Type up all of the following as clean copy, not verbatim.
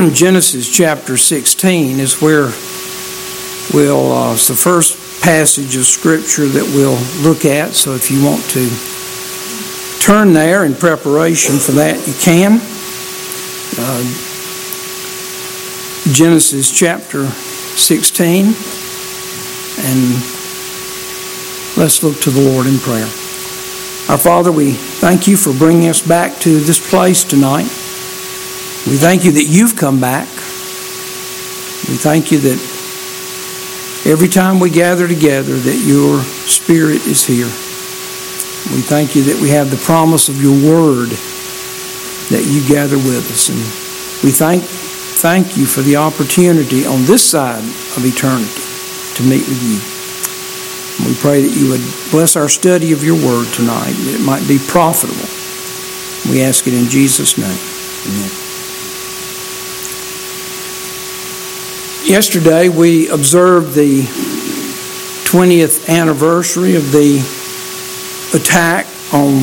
Genesis chapter 16 is where it's the first passage of Scripture that we'll look at. So if you want to turn there in preparation for that, you can. Genesis chapter 16, and let's look to the Lord in prayer. Our Father, we thank you for bringing us back to this place tonight. We thank you that you've come back. We thank you that every time we gather together that your Spirit is here. We thank you that we have the promise of your word that you gather with us. And we thank you for the opportunity on this side of eternity to meet with you. And we pray that you would bless our study of your word tonight, that it might be profitable. We ask it in Jesus' name. Amen. Yesterday we observed the 20th anniversary of the attack on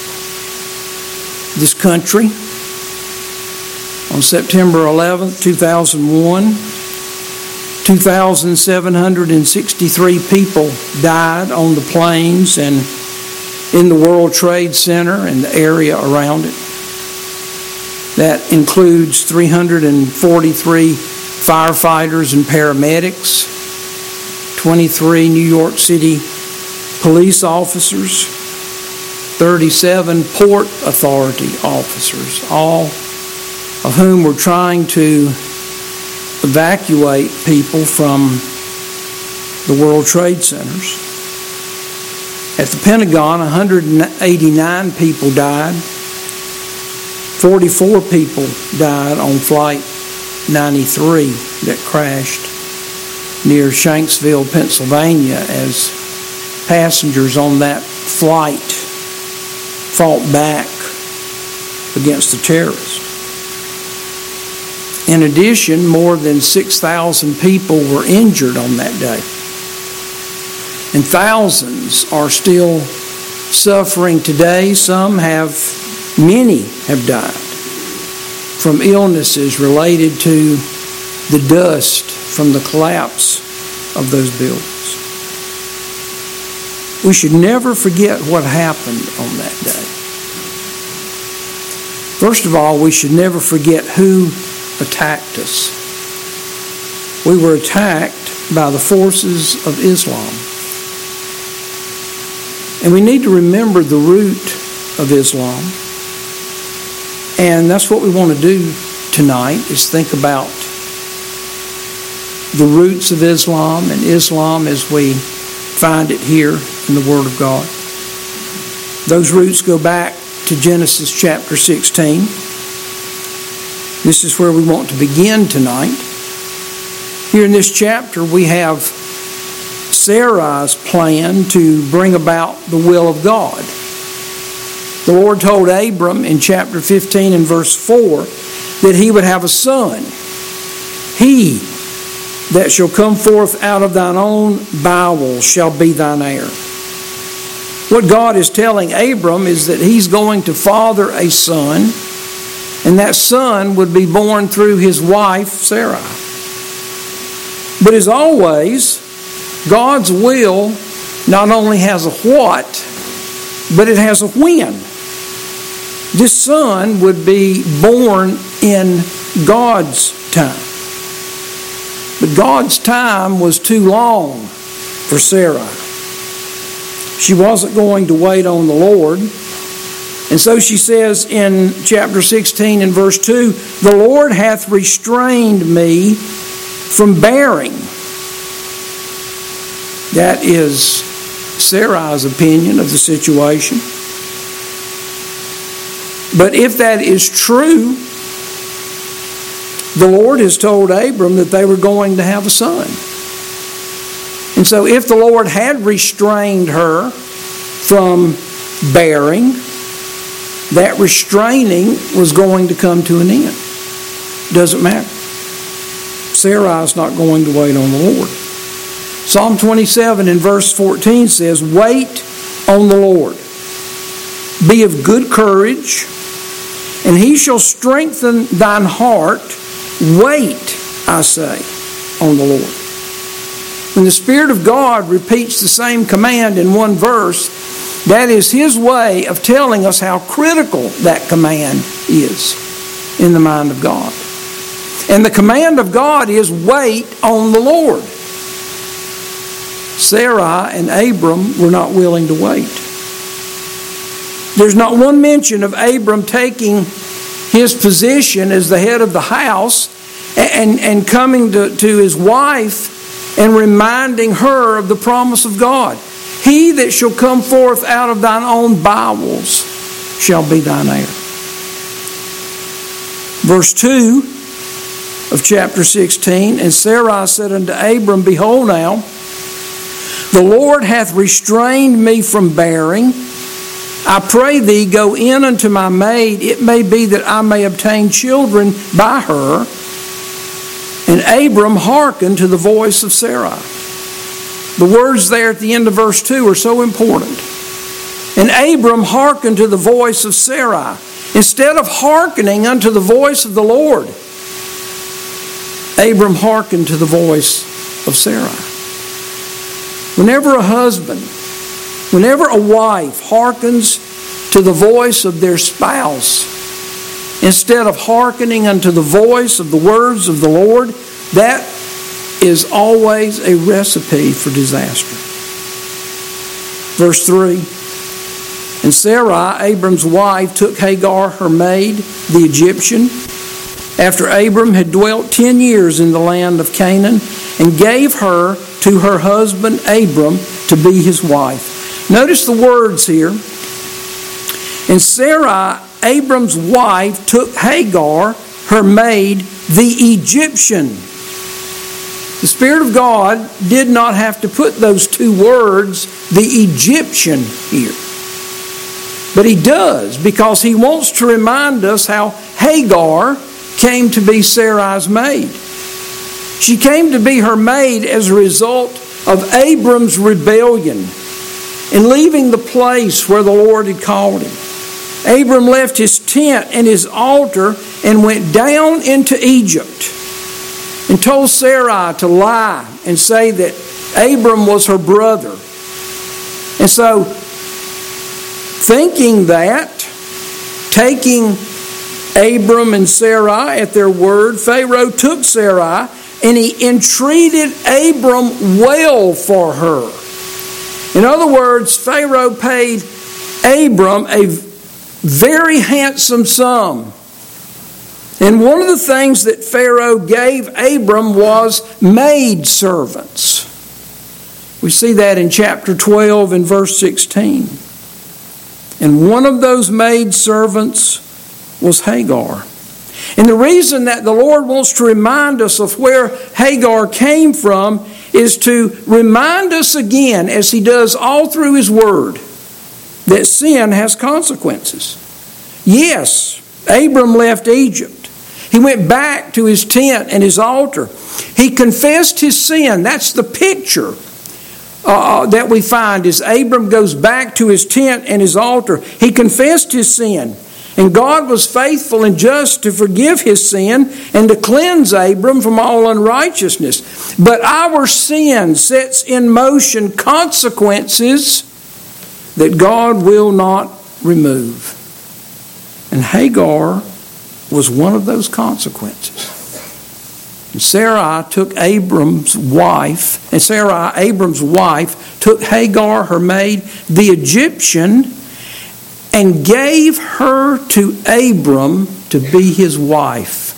this country. On September 11th, 2001, 2,763 people died on the plains and in the World Trade Center and the area around it. That includes 343 firefighters and paramedics, 23 New York City police officers, 37 Port Authority officers, all of whom were trying to evacuate people from the World Trade Centers. At the Pentagon, 189 people died. 44 people died on Flight 93 that crashed near Shanksville, Pennsylvania, as passengers on that flight fought back against the terrorists. In addition, more than 6,000 people were injured on that day. And thousands are still suffering today. Many have died from illnesses related to the dust from the collapse of those buildings. We should never forget what happened on that day. First of all, we should never forget who attacked us. We were attacked by the forces of Islam. And we need to remember the root of Islam. And that's what we want to do tonight, is think about the roots of Islam and Islam as we find it here in the Word of God. Those roots go back to Genesis chapter 16. This is where we want to begin tonight. Here in this chapter we have Sarai's plan to bring about the will of God. The Lord told Abram in chapter 15 and verse 4 that he would have a son. He that shall come forth out of thine own bowels shall be thine heir. What God is telling Abram is that he's going to father a son, and that son would be born through his wife, Sarai. But as always, God's will not only has a what, but it has a when. This son would be born in God's time. But God's time was too long for Sarai. She wasn't going to wait on the Lord. And so she says in chapter 16 and verse 2, "The Lord hath restrained me from bearing." That is Sarai's opinion of the situation. But if that is true, the Lord has told Abram that they were going to have a son. And so if the Lord had restrained her from bearing, that restraining was going to come to an end. Doesn't matter. Sarai's not going to wait on the Lord. Psalm 27 in verse 14 says, "Wait on the Lord. Be of good courage, and he shall strengthen thine heart. Wait, I say, on the Lord. When the Spirit of God repeats the same command in one verse, that is His way of telling us how critical that command is in the mind of God. And the command of God is wait on the Lord. Sarai and Abram were not willing to wait. There's not one mention of Abram taking his position as the head of the house and coming to his wife and reminding her of the promise of God. He that shall come forth out of thine own bowels shall be thine heir. Verse 2 of chapter 16, and Sarai said unto Abram, Behold now, the Lord hath restrained me from bearing. I pray thee, go in unto my maid. It may be that I may obtain children by her. And Abram hearkened to the voice of Sarai. The words there at the end of verse 2 are so important. And Abram hearkened to the voice of Sarai. Instead of hearkening unto the voice of the Lord, Abram hearkened to the voice of Sarai. Whenever a husband, whenever a wife hearkens to the voice of their spouse, instead of hearkening unto the voice of the words of the Lord, that is always a recipe for disaster. Verse 3, and Sarai, Abram's wife, took Hagar, her maid, the Egyptian, after Abram had dwelt 10 years in the land of Canaan, and gave her to her husband Abram to be his wife. Notice the words here. And Sarai, Abram's wife, took Hagar, her maid, the Egyptian. The Spirit of God did not have to put those two words, the Egyptian, here. But He does, because He wants to remind us how Hagar came to be Sarai's maid. She came to be her maid as a result of Abram's rebellion and leaving the place where the Lord had called him. Abram left his tent and his altar and went down into Egypt and told Sarai to lie and say that Abram was her brother. And so, thinking that, taking Abram and Sarai at their word, Pharaoh took Sarai and he entreated Abram well for her. In other words, Pharaoh paid Abram a very handsome sum. And one of the things that Pharaoh gave Abram was maidservants. We see that in chapter 12 and verse 16. And one of those maidservants was Hagar. And the reason that the Lord wants to remind us of where Hagar came from is to remind us again, as He does all through His Word, that sin has consequences. Yes, Abram left Egypt. He went back to his tent and his altar. He confessed his sin. That's the picture that we find as Abram goes back to his tent and his altar. He confessed his sin. And God was faithful and just to forgive his sin and to cleanse Abram from all unrighteousness. But our sin sets in motion consequences that God will not remove. And Hagar was one of those consequences. And Sarai, Abram's wife, took Hagar, her maid, the Egyptian, and gave her to Abram to be his wife.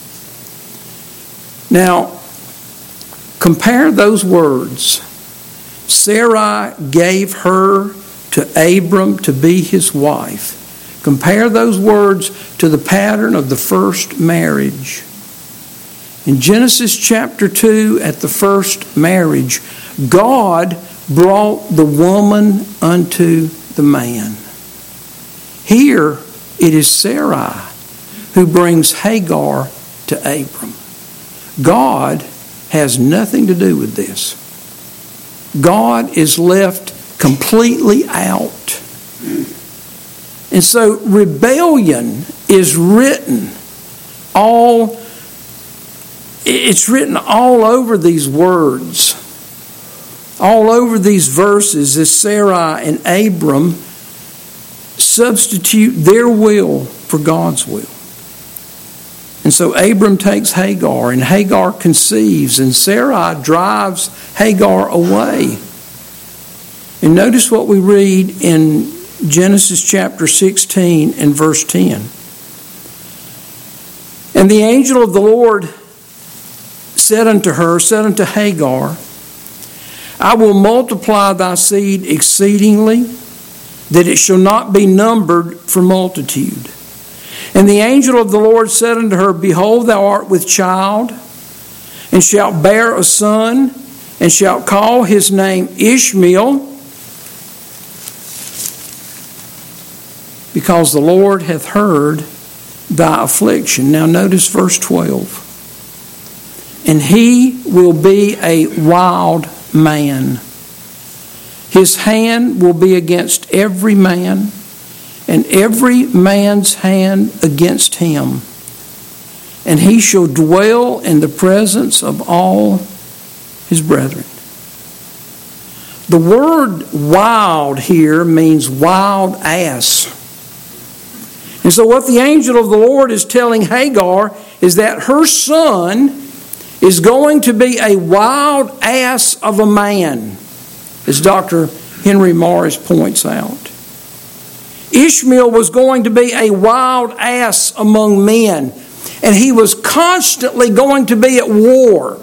Now, compare those words. Sarai gave her to Abram to be his wife. Compare those words to the pattern of the first marriage. In Genesis chapter 2, at the first marriage, God brought the woman unto the man. Here, it is Sarai who brings Hagar to Abram. God has nothing to do with this. God is left completely out. And so rebellion is written all It's written all over these words, all over these verses, as Sarai and Abram substitute their will for God's will. And so Abram takes Hagar, and Hagar conceives, and Sarai drives Hagar away. And notice what we read in Genesis chapter 16 and verse 10. And the angel of the Lord said unto Hagar, I will multiply thy seed exceedingly, that it shall not be numbered for multitude. And the angel of the Lord said unto her, Behold, thou art with child, and shalt bear a son, and shalt call his name Ishmael, because the Lord hath heard thy affliction. Now notice verse 12. And he will be a wild man. His hand will be against every man, and every man's hand against him. And he shall dwell in the presence of all his brethren. The word wild here means wild ass. And so what the angel of the Lord is telling Hagar is that her son is going to be a wild ass of a man, as Dr. Henry Morris points out. Ishmael was going to be a wild ass among men, and he was constantly going to be at war.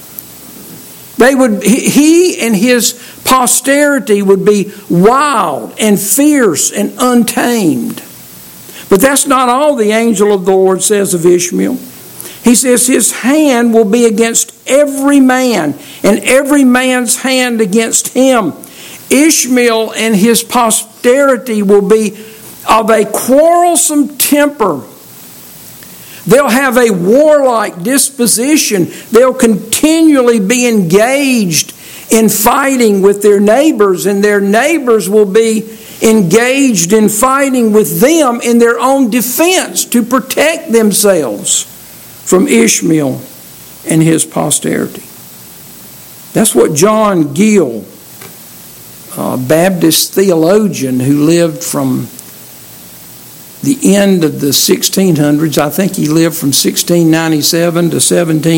He and his posterity would be wild and fierce and untamed. But that's not all the angel of the Lord says of Ishmael. He says his hand will be against every man, and every man's hand against him. Ishmael and his posterity will be of a quarrelsome temper. They'll have a warlike disposition. They'll continually be engaged in fighting with their neighbors, and their neighbors will be engaged in fighting with them in their own defense to protect themselves from Ishmael and his posterity. That's what John Gill, a Baptist theologian who lived from the end of the 1600s, I think he lived from 1697 to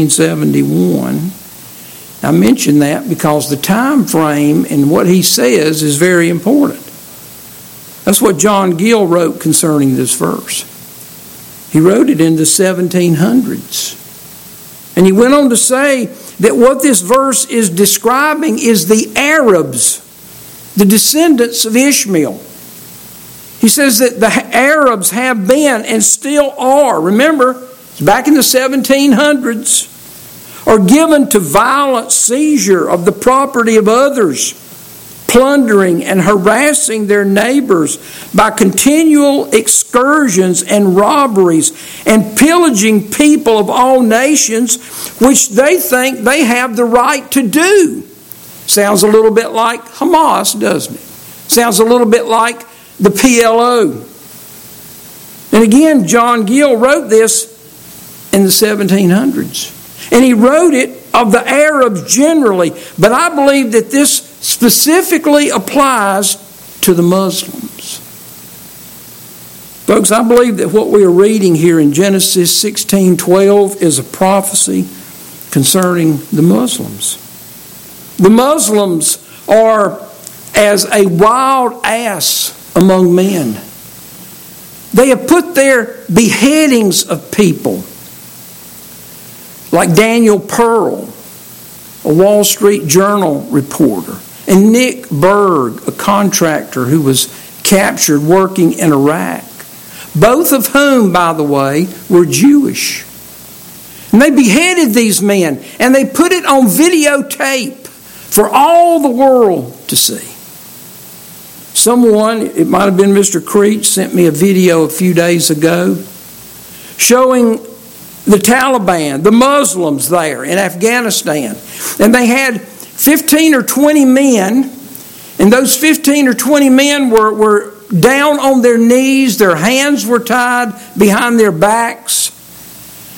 1771. I mention that because the time frame and what he says is very important. That's what John Gill wrote concerning this verse. He wrote it in the 1700s. And he went on to say that what this verse is describing is the Arabs, the descendants of Ishmael. He says that the Arabs have been and still are, remember, back in the 1700s, are given to violent seizure of the property of others, plundering and harassing their neighbors by continual excursions and robberies, and pillaging people of all nations, which they think they have the right to do. Sounds a little bit like Hamas, doesn't it? Sounds a little bit like the PLO. And again, John Gill wrote this in the 1700s. And he wrote it of the Arabs generally, but I believe that this specifically applies to the Muslims. Folks, I believe that what we are reading here in Genesis 16:12 is a prophecy concerning the Muslims. The Muslims are as a wild ass among men. They have put their beheadings of people, like Daniel Pearl, a Wall Street Journal reporter, and Nick Berg, a contractor who was captured working in Iraq, both of whom, by the way, were Jewish. And they beheaded these men, and they put it on videotape for all the world to see. Someone, it might have been Mr. Creech, sent me a video a few days ago showing the Taliban, the Muslims there in Afghanistan. And they had 15 or 20 men, and those 15 or 20 men were down on their knees, their hands were tied behind their backs,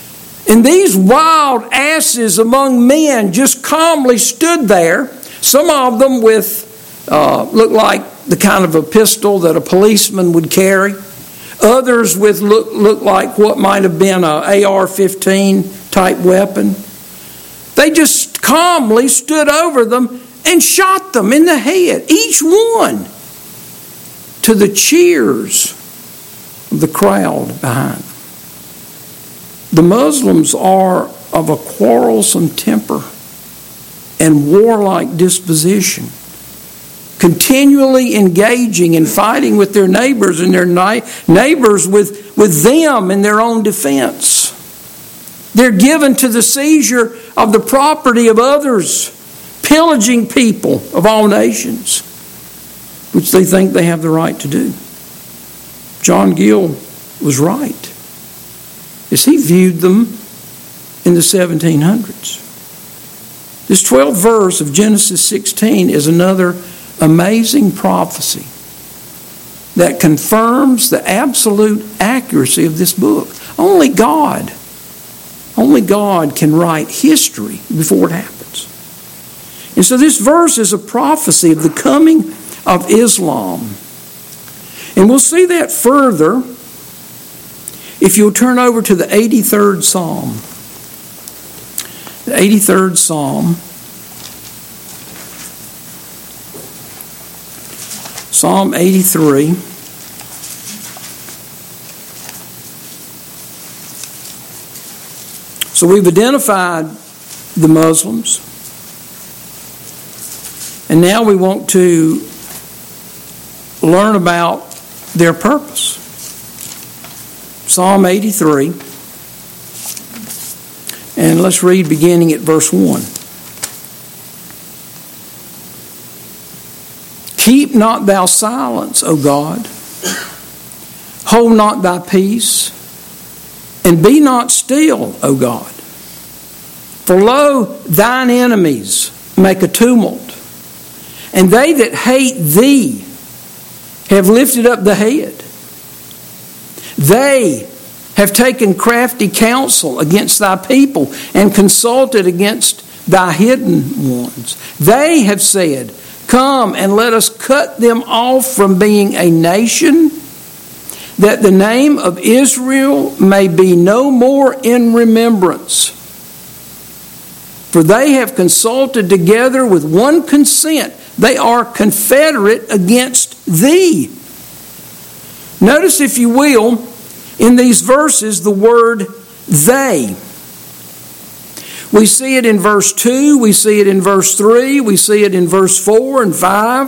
And these wild asses among men just calmly stood there, some of them with, looked like the kind of a pistol that a policeman would carry. Others with looked like what might have been an AR-15 type weapon. They just calmly stood over them and shot them in the head, each one, to the cheers of the crowd behind. The Muslims are of a quarrelsome temper and warlike disposition, continually engaging in fighting with their neighbors and their neighbors with them in their own defense. They're given to the seizure of the property of others, pillaging people of all nations, which they think they have the right to do. John Gill was right as he viewed them in the 1700s. This 12th verse of Genesis 16 is another amazing prophecy that confirms the absolute accuracy of this book. Only God can write history before it happens. And so this verse is a prophecy of the coming of Islam. And we'll see that further if you'll turn over to the 83rd Psalm. The 83rd Psalm. Psalm 83. So we've identified the Muslims. And now we want to learn about their purpose. Psalm 83. And let's read beginning at verse 1. Keep not thou silence, O God. Hold not thy peace, and be not still, O God. For lo, thine enemies make a tumult, and they that hate thee have lifted up the head. They have taken crafty counsel against thy people and consulted against thy hidden ones. They have said, come and let us cut them off from being a nation, that the name of Israel may be no more in remembrance. For they have consulted together with one consent. They are confederate against thee. Notice, if you will, in these verses, the word they. We see it in verse 2, we see it in verse 3, we see it in verse 4 and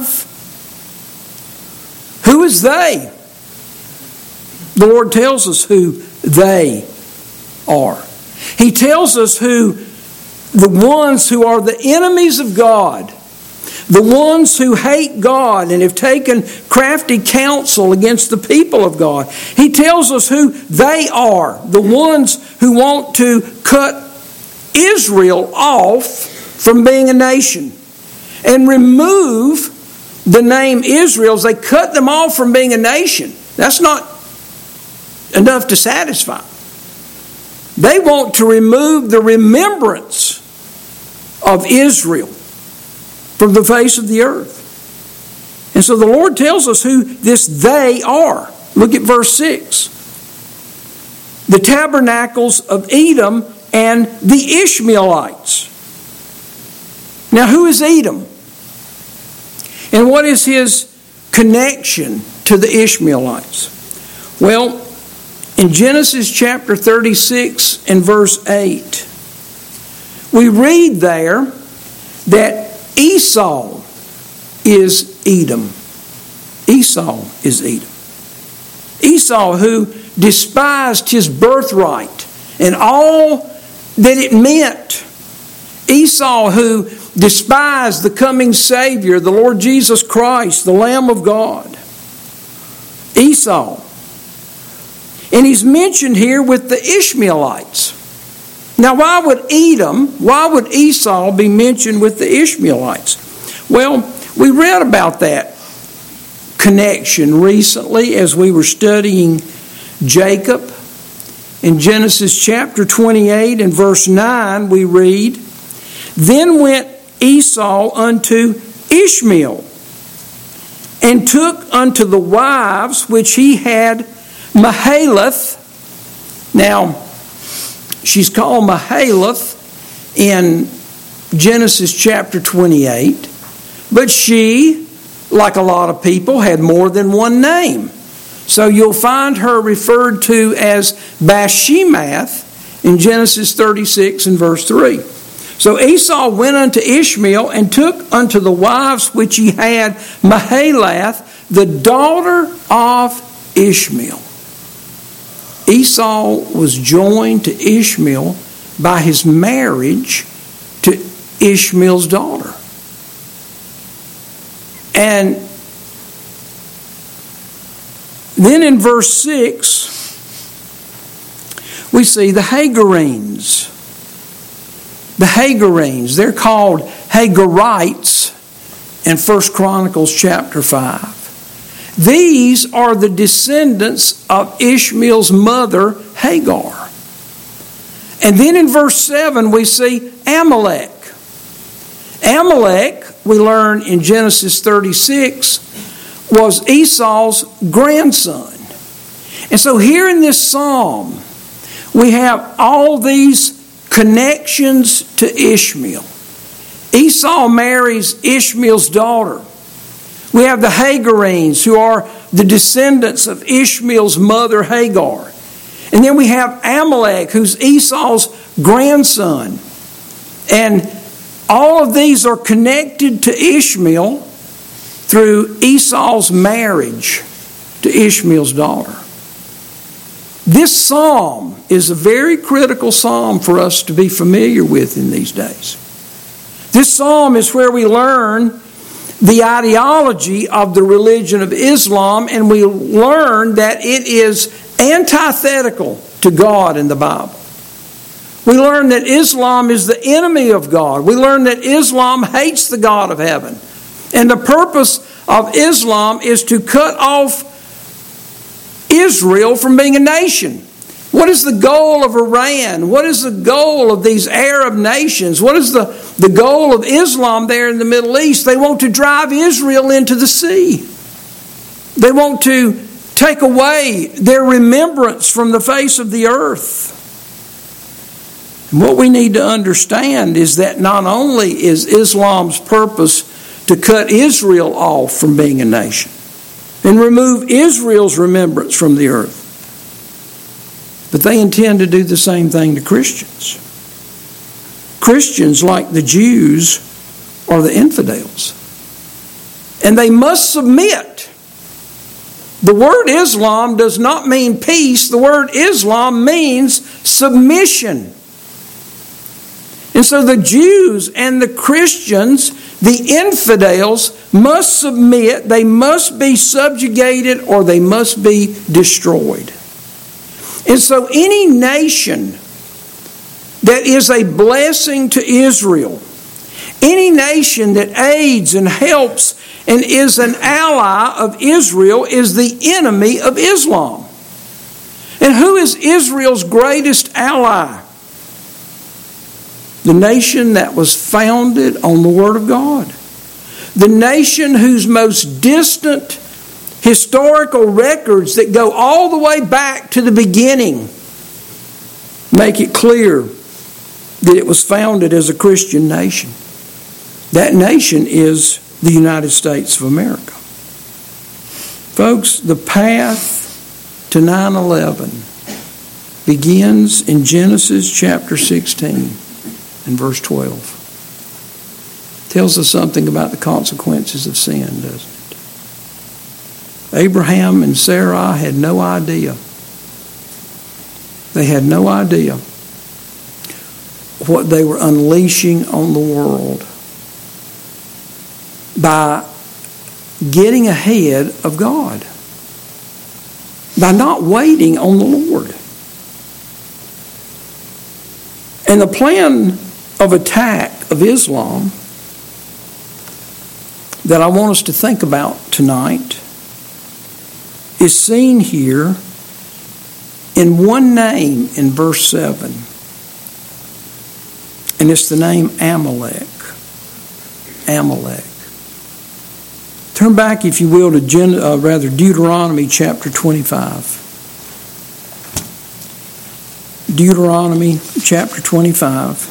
5. Who is they? The Lord tells us who they are. He tells us who the ones who are the enemies of God, the ones who hate God and have taken crafty counsel against the people of God. He tells us who they are, the ones who want to cut Israel off from being a nation and remove the name Israel. As they cut them off from being a nation, that's not enough to satisfy. They want to remove the remembrance of Israel from the face of the earth. And so the Lord tells us who this they are. Look at verse 6. The tabernacles of Edom and the Ishmaelites. Now, who is Edom? And what is his connection to the Ishmaelites? Well, in Genesis chapter 36 and verse 8, we read there that Esau is Edom. Esau is Edom. Esau, who despised his birthright and all that it meant. Esau, who despised the coming Savior, the Lord Jesus Christ, the Lamb of God. Esau. And he's mentioned here with the Ishmaelites. Now, why would Esau be mentioned with the Ishmaelites? Well, we read about that connection recently as we were studying Jacob In Genesis chapter 28 and verse 9 we read, "Then went Esau unto Ishmael, and took unto the wives which he had Mahalath." Now, she's called Mahalath in Genesis chapter 28, but she, like a lot of people, had more than one name. So you'll find her referred to as Bashemath in Genesis 36 and verse 3. So Esau went unto Ishmael and took unto the wives which he had Mahalath, the daughter of Ishmael. Esau was joined to Ishmael by his marriage to Ishmael's daughter. And then in verse 6, we see the Hagarines. The Hagarines, they're called Hagarites in 1 Chronicles chapter 5. These are the descendants of Ishmael's mother, Hagar. And then in verse 7, we see Amalek. Amalek, we learn in Genesis 36, was Esau's grandson. And so here in this psalm, we have all these connections to Ishmael. Esau marries Ishmael's daughter. We have the Hagarines, who are the descendants of Ishmael's mother, Hagar. And then we have Amalek, who's Esau's grandson. And all of these are connected to Ishmael through Esau's marriage to Ishmael's daughter. This psalm is a very critical psalm for us to be familiar with in these days. This psalm is where we learn the ideology of the religion of Islam, and we learn that it is antithetical to God in the Bible. We learn that Islam is the enemy of God. We learn that Islam hates the God of heaven. And the purpose of Islam is to cut off Israel from being a nation. What is the goal of Iran? What is the goal of these Arab nations? What is the goal of Islam there in the Middle East? They want to drive Israel into the sea. They want to take away their remembrance from the face of the earth. And what we need to understand is that not only is Islam's purpose to cut Israel off from being a nation and remove Israel's remembrance from the earth, but they intend to do the same thing to Christians. Christians, like the Jews, are the infidels. And they must submit. The word Islam does not mean peace. The word Islam means submission. And so the Jews and the Christians, the infidels, must submit. They must be subjugated or they must be destroyed. And so any nation that is a blessing to Israel, any nation that aids and helps and is an ally of Israel, is the enemy of Islam. And who is Israel's greatest ally? The nation that was founded on the Word of God. The nation whose most distant historical records that go all the way back to the beginning make it clear that it was founded as a Christian nation. That nation is the United States of America. Folks, the path to 9/11 begins in Genesis chapter 16 and verse 12. Tells us something about the consequences of sin, doesn't it? Abraham and Sarai had no idea. They had no idea what they were unleashing on the world by getting ahead of God, by not waiting on the Lord. And the plan of attack of Islam that I want us to think about tonight is seen here in one name in verse 7. And it's the name Amalek. Amalek. Turn back, if you will, to Deuteronomy chapter 25. Deuteronomy chapter 25.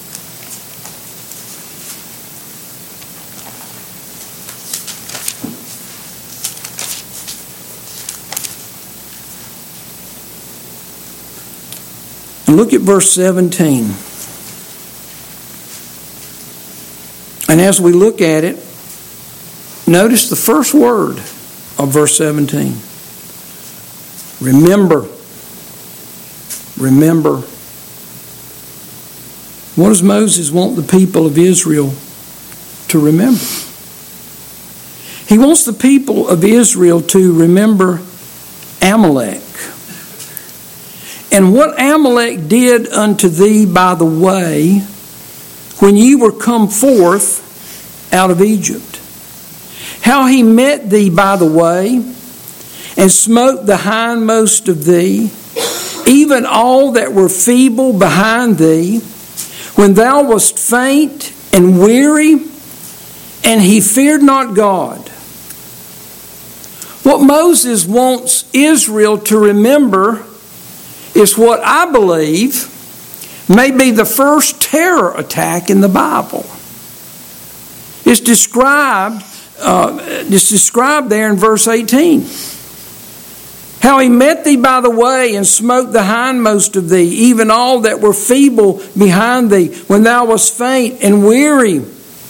And look at verse 17. And as we look at it, notice the first word of verse 17. Remember. Remember. What does Moses want the people of Israel to remember? He wants the people of Israel to remember Amalek. And what Amalek did unto thee by the way, when ye were come forth out of Egypt. How he met thee by the way, and smote the hindmost of thee, even all that were feeble behind thee, when thou wast faint and weary, and he feared not God. What Moses wants Israel to remember is what I believe may be the first terror attack in the Bible. It's described there in verse 18. How he met thee by the way and smote the hindmost of thee, even all that were feeble behind thee, when thou wast faint and weary.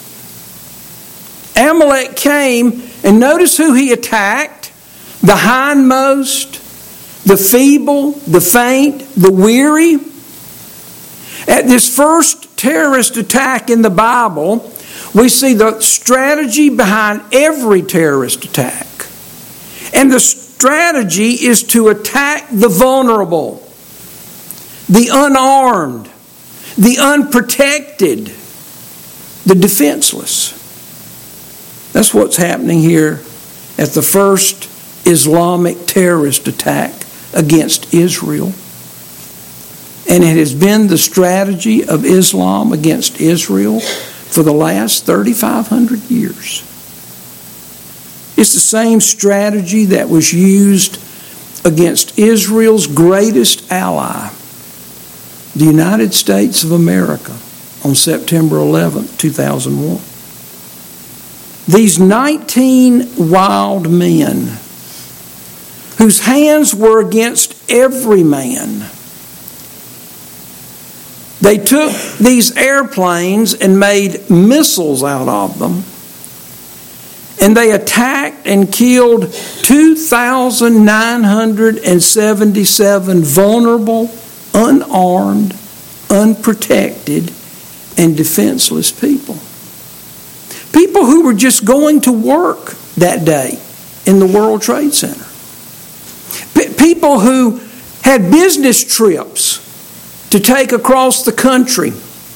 Amalek came, and notice who he attacked: the hindmost, the feeble, the faint, the weary. At this first terrorist attack in the Bible, we see the strategy behind every terrorist attack. And the strategy is to attack the vulnerable, the unarmed, the unprotected, the defenseless. That's what's happening here at the first Islamic terrorist attack against Israel. And it has been the strategy of Islam against Israel for the last 3,500 years. It's the same strategy that was used against Israel's greatest ally, the United States of America, on September 11, 2001. These 19 wild men whose hands were against every man. They took these airplanes and made missiles out of them, and they attacked and killed 2,977 vulnerable, unarmed, unprotected, and defenseless people. People who were just going to work that day in the World Trade Center. People who had business trips to take across the country.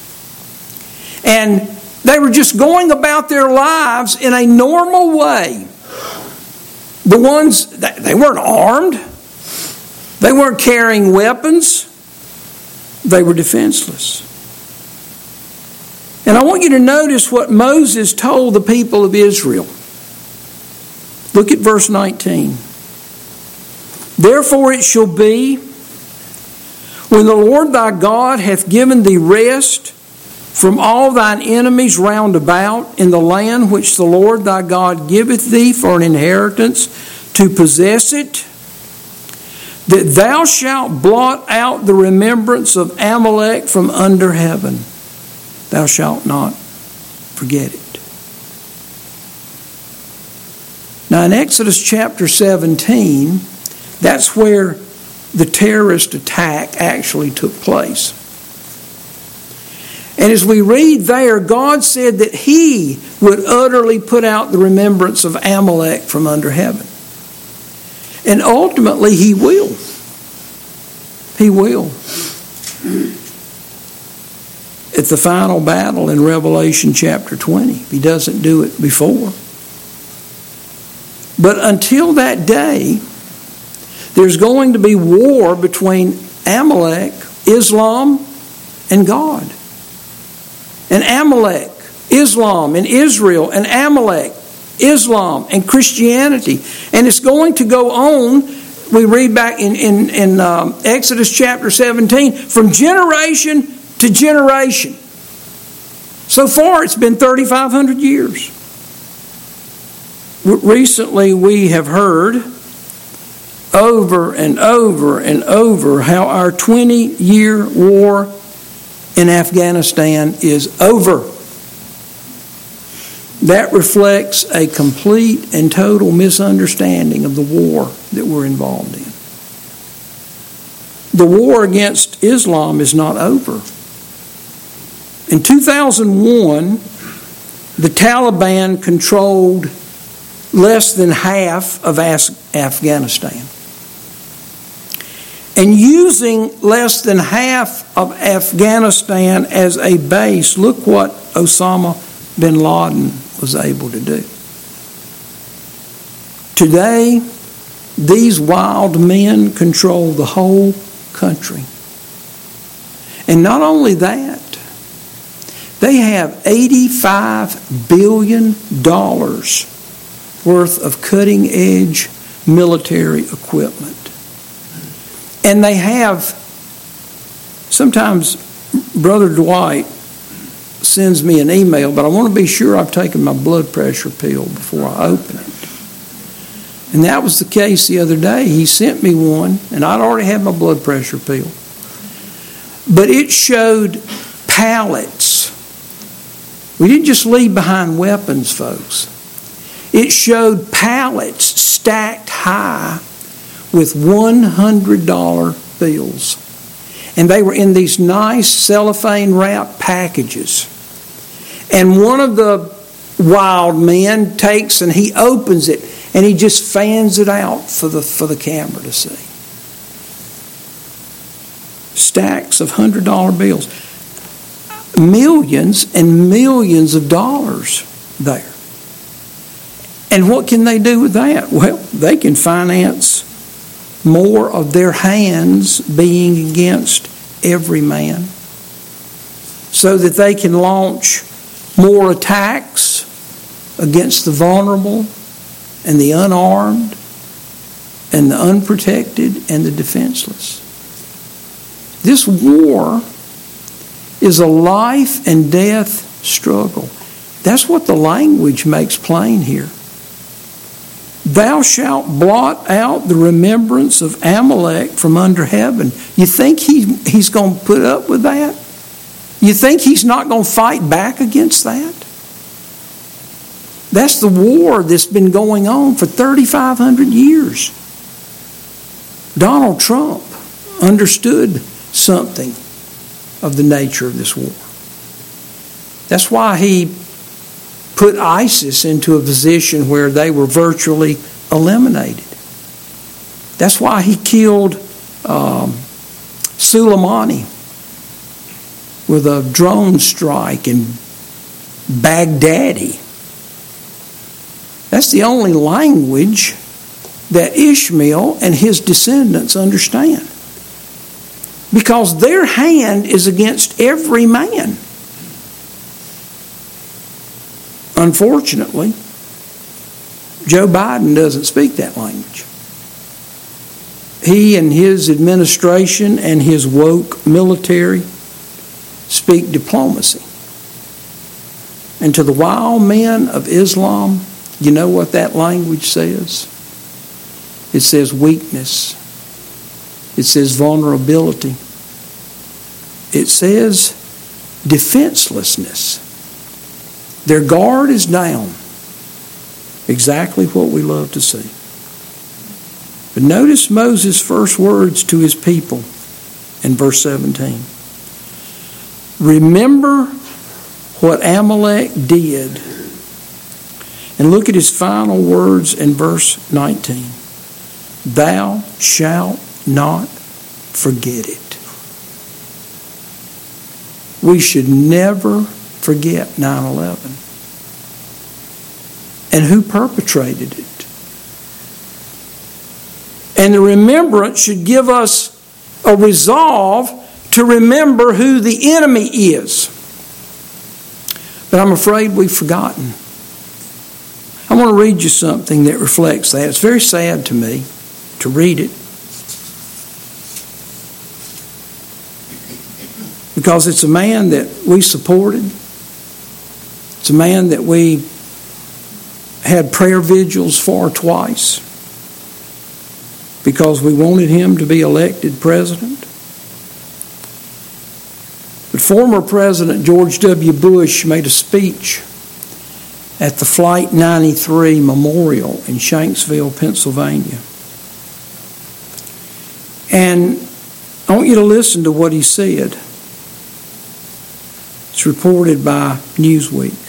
And they were just going about their lives in a normal way. The ones, they weren't armed. They weren't carrying weapons. They were defenseless. And I want you to notice what Moses told the people of Israel. Look at verse 19. Therefore it shall be, when the Lord thy God hath given thee rest from all thine enemies round about in the land which the Lord thy God giveth thee for an inheritance to possess it, that thou shalt blot out the remembrance of Amalek from under heaven. Thou shalt not forget it. Now in Exodus chapter 17, that's where the terrorist attack actually took place. And as we read there, God said that He would utterly put out the remembrance of Amalek from under heaven. And ultimately He will. He will. At the final battle in Revelation chapter 20. He doesn't do it before. But until that day, There's going to be war between Amalek, Islam, and God. And Amalek, Islam, and Israel, and Amalek, Islam, and Christianity. And it's going to go on. We read back in Exodus chapter 17, from generation to generation. So far, it's been 3,500 years. Recently, we have heard over and over and over how our 20-year war in Afghanistan is over. That reflects a complete and total misunderstanding of the war that we're involved in. The war against Islam is not over. In 2001, the Taliban controlled less than half of Afghanistan. And using less than half of Afghanistan as a base, look what Osama bin Laden was able to do. Today, these wild men control the whole country. And not only that, they have $85 billion worth of cutting-edge military equipment. And they have, sometimes Brother Dwight sends me an email, but I want to be sure I've taken my blood pressure pill before I open it. And that was the case the other day. He sent me one, and I'd already had my blood pressure pill. But it showed pallets. We didn't just leave behind weapons, folks. It showed pallets stacked high with $100 bills. And they were in these nice cellophane wrapped packages. And one of the wild men takes and he opens it and he just fans it out for the camera to see. Stacks of $100 bills. Millions and millions of dollars there. And what can they do with that? Well, they can finance more of their hands being against every man, so that they can launch more attacks against the vulnerable and the unarmed and the unprotected and the defenseless. This war is a life and death struggle. That's what the language makes plain here. Thou shalt blot out the remembrance of Amalek from under heaven. You think he's going to put up with that? You think he's not going to fight back against that? That's the war that's been going on for 3,500 years. Donald Trump understood something of the nature of this war. That's why he put ISIS into a position where they were virtually eliminated. That's why he killed Soleimani with a drone strike in Baghdadi. That's the only language that Ishmael and his descendants understand. Because their hand is against every man. Unfortunately, Joe Biden doesn't speak that language. He and his administration and his woke military speak diplomacy. And to the wild men of Islam, you know what that language says? It says weakness. It says vulnerability. It says defenselessness. Their guard is down. Exactly what we love to see. But notice Moses' first words to his people in verse 17. Remember what Amalek did. And look at his final words in verse 19. Thou shalt not forget it. We should never forget 9/11. And who perpetrated it. And the remembrance should give us a resolve to remember who the enemy is. But I'm afraid we've forgotten. I want to read you something that reflects that. It's very sad to me to read it, because it's a man that we supported. It's a man that we had prayer vigils for twice because we wanted him to be elected president. But former President George W. Bush made a speech at the Flight 93 Memorial in Shanksville, Pennsylvania. And I want you to listen to what he said. It's reported by Newsweek.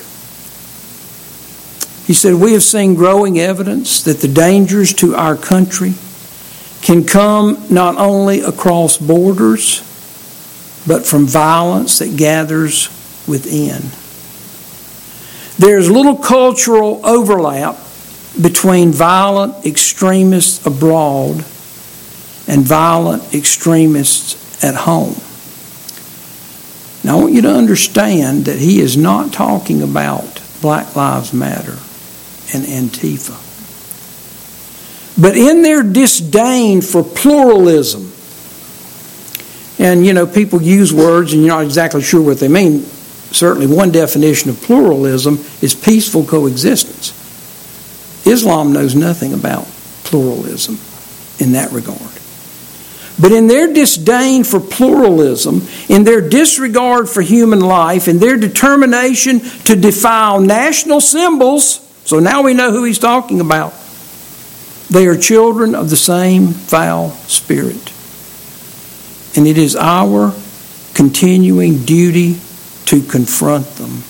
He said, "We have seen growing evidence that the dangers to our country can come not only across borders, but from violence that gathers within. There's little cultural overlap between violent extremists abroad and violent extremists at home." Now, I want you to understand that he is not talking about Black Lives Matter and Antifa. But in their disdain for pluralism, and people use words and you're not exactly sure what they mean. Certainly one definition of pluralism is peaceful coexistence. Islam knows nothing about pluralism in that regard. But in their disdain for pluralism, in their disregard for human life, in their determination to defile national symbols, so now we know who he's talking about, they are children of the same foul spirit. And it is our continuing duty to confront them.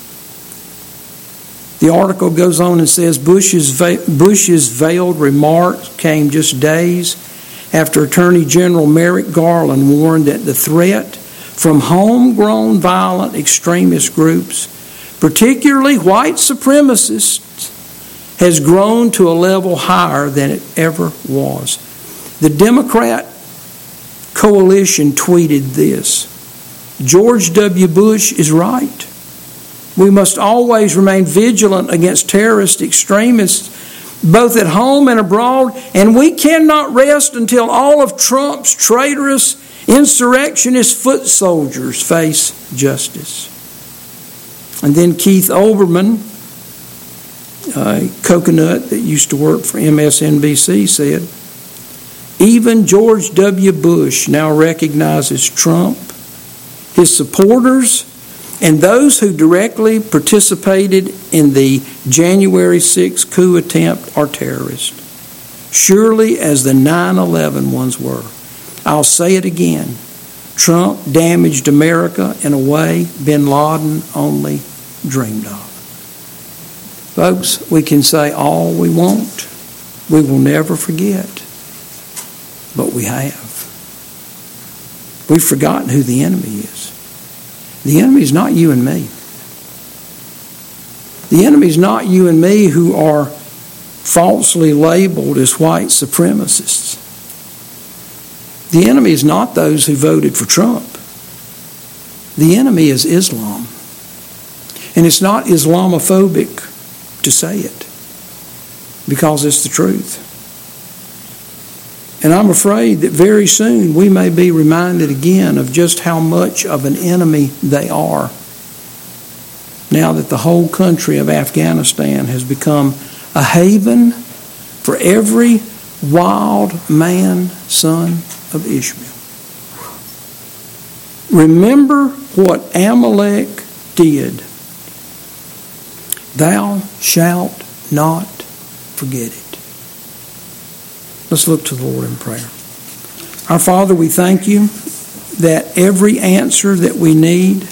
The article goes on and says Bush's veiled remarks came just days after Attorney General Merrick Garland warned that the threat from homegrown violent extremist groups, particularly white supremacists, has grown to a level higher than it ever was. The Democrat coalition tweeted this: "George W. Bush is right. We must always remain vigilant against terrorist extremists, both at home and abroad, and we cannot rest until all of Trump's traitorous insurrectionist foot soldiers face justice." And then Keith Olbermann, a coconut that used to work for MSNBC, said, "Even George W. Bush now recognizes Trump, his supporters, and those who directly participated in the January 6th coup attempt are terrorists, surely as the 9/11 ones were. I'll say it again. Trump damaged America in a way bin Laden only dreamed of." Folks, we can say all we want. We will never forget. But we have. We've forgotten who the enemy is. The enemy is not you and me. The enemy is not you and me who are falsely labeled as white supremacists. The enemy is not those who voted for Trump. The enemy is Islam. And it's not Islamophobic to say it, because it's the truth. And I'm afraid that very soon we may be reminded again of just how much of an enemy they are, now that the whole country of Afghanistan has become a haven for every wild man, son of Ishmael. Remember what Amalek did. Thou shalt not forget it. Let's look to the Lord in prayer. Our Father, we thank you that every answer that we need,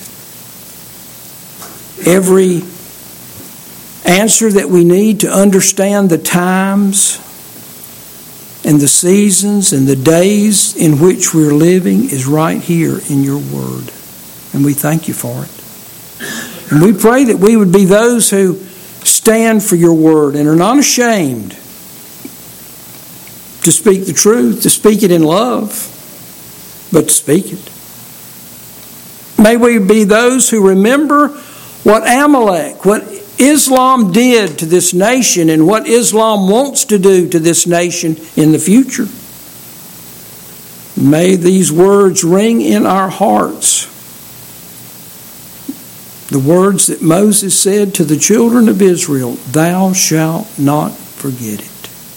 every answer that we need to understand the times and the seasons and the days in which we're living is right here in your word. And we thank you for it. And we pray that we would be those who stand for your word and are not ashamed to speak the truth, to speak it in love, but to speak it. May we be those who remember what Amalek, what Islam did to this nation, and what Islam wants to do to this nation in the future. May these words ring in our hearts. The words that Moses said to the children of Israel, "Thou shalt not forget it."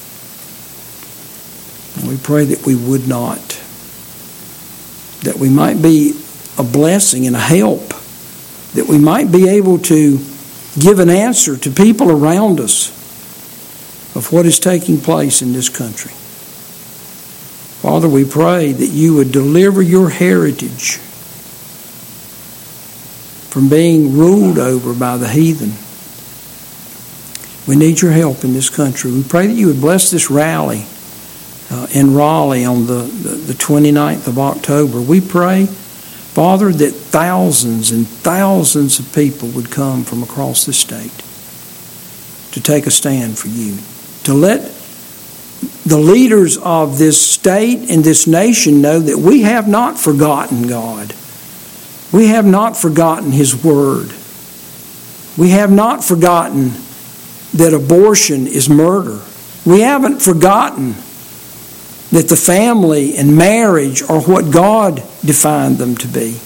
And we pray that we would not, that we might be a blessing and a help, that we might be able to give an answer to people around us of what is taking place in this country. Father, we pray that you would deliver your heritage from being ruled over by the heathen. We need your help in this country. We pray that you would bless this rally in Raleigh on the 29th of October. We pray, Father, that thousands and thousands of people would come from across the state to take a stand for you, to let the leaders of this state and this nation know that we have not forgotten God. We have not forgotten His Word. We have not forgotten that abortion is murder. We haven't forgotten that the family and marriage are what God defined them to be.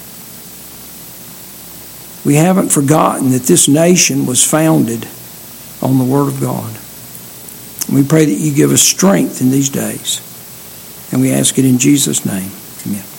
We haven't forgotten that this nation was founded on the Word of God. We pray that you give us strength in these days. And we ask it in Jesus' name. Amen.